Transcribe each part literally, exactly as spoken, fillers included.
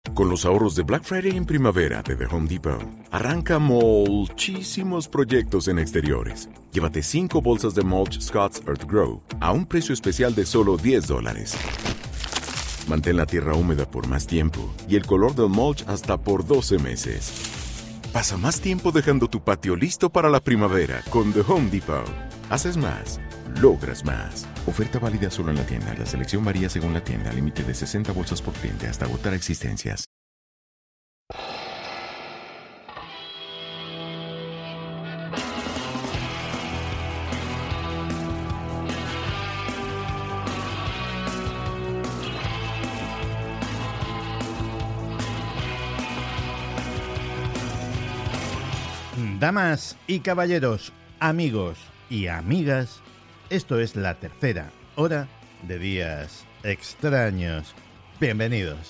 Con los ahorros de Black Friday en primavera de The Home Depot, arranca muchísimos proyectos en exteriores. Llévate cinco bolsas de mulch Scott's Earth Grow a un precio especial de solo diez dólares. Mantén la tierra húmeda por más tiempo y el color del mulch hasta por doce meses. Pasa más tiempo dejando tu patio listo para la primavera con The Home Depot. Haces más, logras más. Oferta válida solo en la tienda. La selección varía según la tienda. Límite de sesenta bolsas por cliente hasta agotar existencias. Damas y caballeros, amigos y amigas, esto es la tercera hora de Días Extraños. Bienvenidos.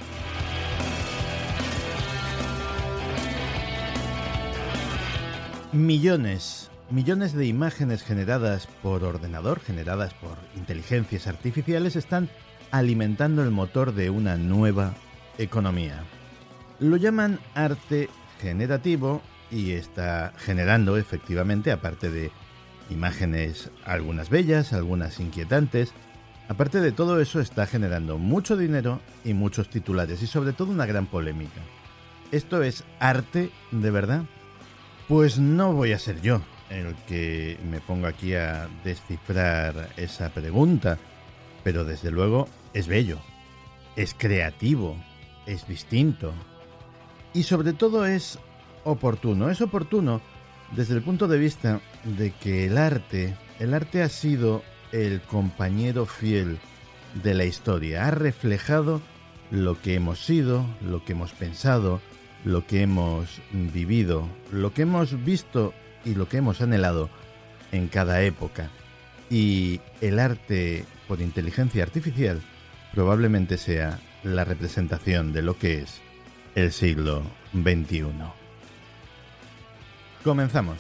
Millones, millones de imágenes generadas por ordenador, generadas por inteligencias artificiales, están alimentando el motor de una nueva economía. Lo llaman arte generativo y está generando efectivamente, aparte de imágenes algunas bellas, algunas inquietantes, aparte de todo eso está generando mucho dinero y muchos titulares y sobre todo una gran polémica. ¿Esto es arte de verdad? Pues no voy a ser yo el que me ponga aquí a descifrar esa pregunta, pero desde luego es bello, es creativo, es distinto y sobre todo es oportuno. Es oportuno desde el punto de vista de que el arte, el arte ha sido el compañero fiel de la historia, ha reflejado lo que hemos sido, lo que hemos pensado, lo que hemos vivido, lo que hemos visto y lo que hemos anhelado en cada época. Y el arte por inteligencia artificial probablemente sea la representación de lo que es el siglo veintiuno. Comenzamos.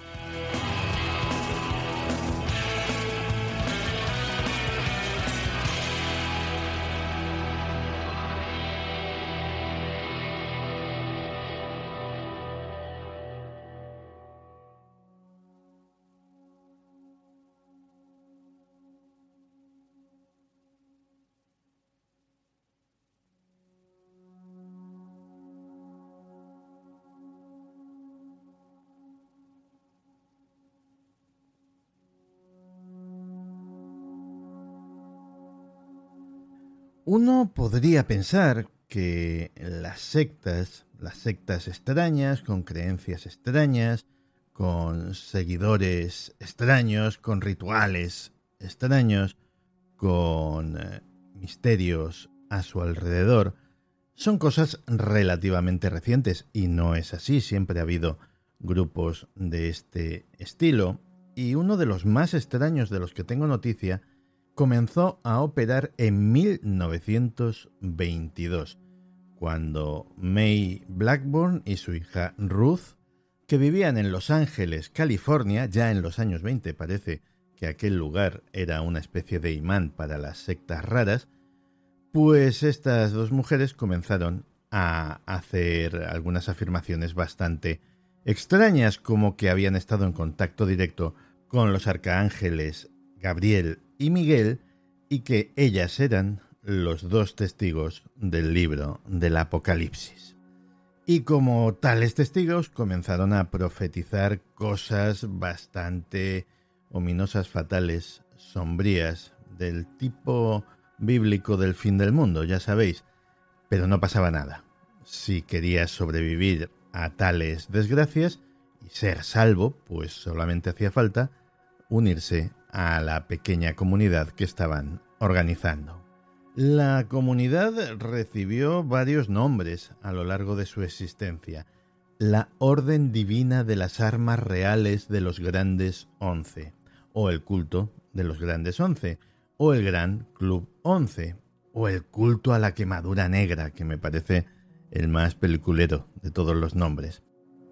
Uno podría pensar que las sectas, las sectas extrañas, con creencias extrañas, con seguidores extraños, con rituales extraños, con eh, misterios a su alrededor, son cosas relativamente recientes y no es así, siempre ha habido grupos de este estilo y uno de los más extraños de los que tengo noticia comenzó a operar en mil novecientos veintidós, cuando May Blackburn y su hija Ruth, que vivían en Los Ángeles, California, ya en los años veinte, parece que aquel lugar era una especie de imán para las sectas raras, pues estas dos mujeres comenzaron a hacer algunas afirmaciones bastante extrañas, como que habían estado en contacto directo con los arcángeles Gabriel y Miguel, y que ellas eran los dos testigos del libro del Apocalipsis. Y como tales testigos comenzaron a profetizar cosas bastante ominosas, fatales, sombrías, del tipo bíblico del fin del mundo, ya sabéis, pero no pasaba nada. Si querías sobrevivir a tales desgracias y ser salvo, pues solamente hacía falta unirse a la pequeña comunidad que estaban organizando. La comunidad recibió varios nombres a lo largo de su existencia. La Orden Divina de las Armas Reales de los Grandes Once, o el Culto de los Grandes Once, o el Gran Club Once, o el Culto a la Quemadura Negra, que me parece el más peliculero de todos los nombres.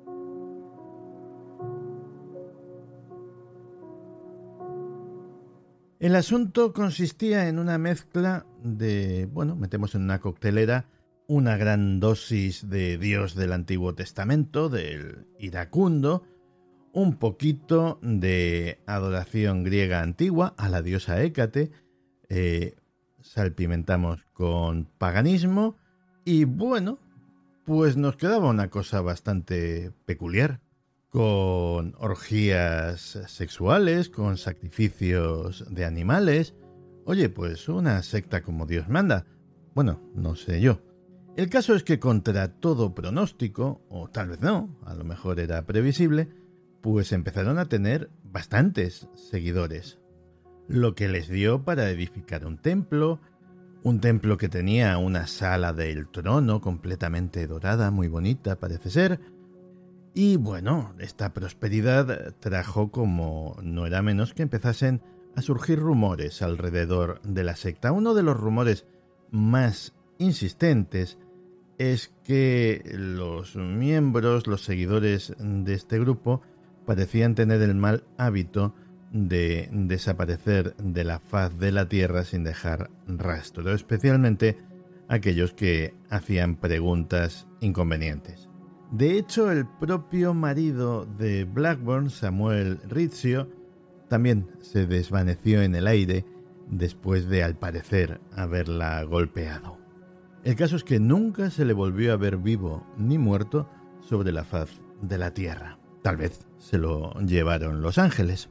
El asunto consistía en una mezcla de, bueno, metemos en una coctelera una gran dosis de Dios del Antiguo Testamento, del iracundo, un poquito de adoración griega antigua a la diosa Hécate, eh, salpimentamos con paganismo y bueno, pues nos quedaba una cosa bastante peculiar, con orgías sexuales, con sacrificios de animales. Oye, pues una secta como Dios manda. Bueno, no sé yo. El caso es que contra todo pronóstico, o tal vez no, a lo mejor era previsible, pues empezaron a tener bastantes seguidores. Lo que les dio para edificar un templo, un templo que tenía una sala del trono completamente dorada, muy bonita parece ser. Y bueno, esta prosperidad trajo, como no era menos, que empezasen a surgir rumores alrededor de la secta. Uno de los rumores más insistentes es que los miembros, los seguidores de este grupo, parecían tener el mal hábito de desaparecer de la faz de la tierra sin dejar rastro, especialmente aquellos que hacían preguntas inconvenientes. De hecho, el propio marido de Blackburn, Samuel Rizzio, también se desvaneció en el aire después de, al parecer, haberla golpeado. El caso es que nunca se le volvió a ver vivo ni muerto sobre la faz de la tierra. Tal vez se lo llevaron los ángeles.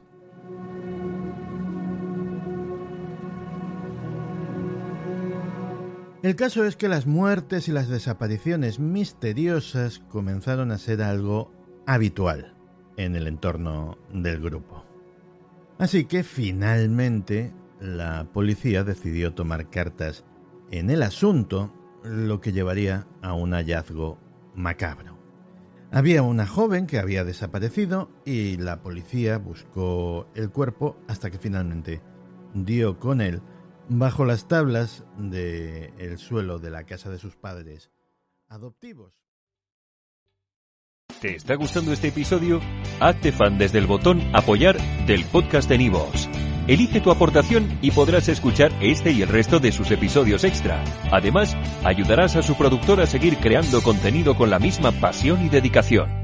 El caso es que las muertes y las desapariciones misteriosas comenzaron a ser algo habitual en el entorno del grupo. Así que finalmente la policía decidió tomar cartas en el asunto, lo que llevaría a un hallazgo macabro. Había una joven que había desaparecido y la policía buscó el cuerpo hasta que finalmente dio con él bajo las tablas del suelo de la casa de sus padres adoptivos. ¿Te está gustando este episodio? Hazte fan desde el botón Apoyar del podcast de Nivos. Elige tu aportación y podrás escuchar este y el resto de sus episodios extra. Además, ayudarás a su productor a seguir creando contenido con la misma pasión y dedicación.